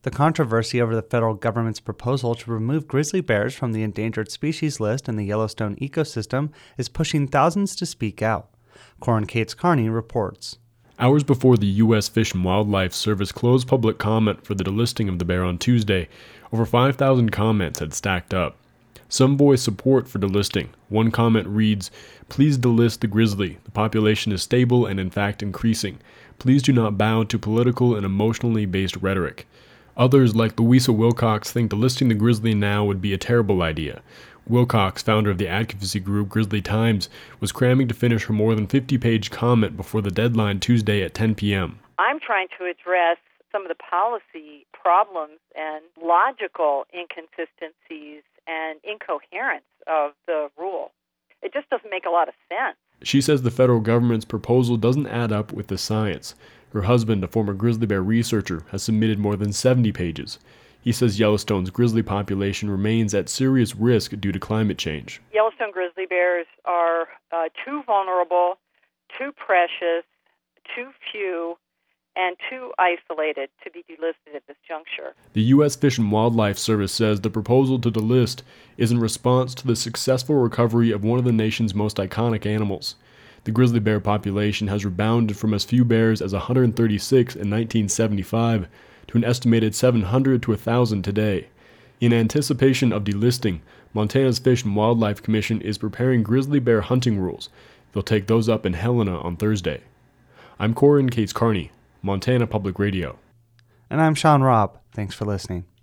The controversy over the federal government's proposal to remove grizzly bears from the endangered species list in the Yellowstone ecosystem is pushing thousands to speak out. Corin Cates Carney reports. Hours before the U.S. Fish and Wildlife Service closed public comment for the delisting of the bear on Tuesday, over 5,000 comments had stacked up. Some voiced support for delisting. One comment reads, "Please delist the grizzly. The population is stable and in fact increasing. Please do not bow to political and emotionally based rhetoric." Others, like Louisa Wilcox, think delisting the grizzly now would be a terrible idea. Wilcox, founder of the advocacy group Grizzly Times, was cramming to finish her more than 50-page comment before the deadline Tuesday at 10 p.m. I'm trying to address some of the policy problems and logical inconsistencies and incoherence of the rule. It just doesn't make a lot of sense. She says the federal government's proposal doesn't add up with the science. Her husband, a former grizzly bear researcher, has submitted more than 70 pages. He says Yellowstone's grizzly population remains at serious risk due to climate change. Yellowstone grizzly bears are too vulnerable, too precious, too few, and too isolated to be delisted at this juncture. The U.S. Fish and Wildlife Service says the proposal to delist is in response to the successful recovery of one of the nation's most iconic animals. The grizzly bear population has rebounded from as few bears as 136 in 1975 to an estimated 700 to 1,000 today. In anticipation of delisting, Montana's Fish and Wildlife Commission is preparing grizzly bear hunting rules. They'll take those up in Helena on Thursday. I'm Corin Cates Carney, Montana Public Radio. And I'm Sean Robb. Thanks for listening.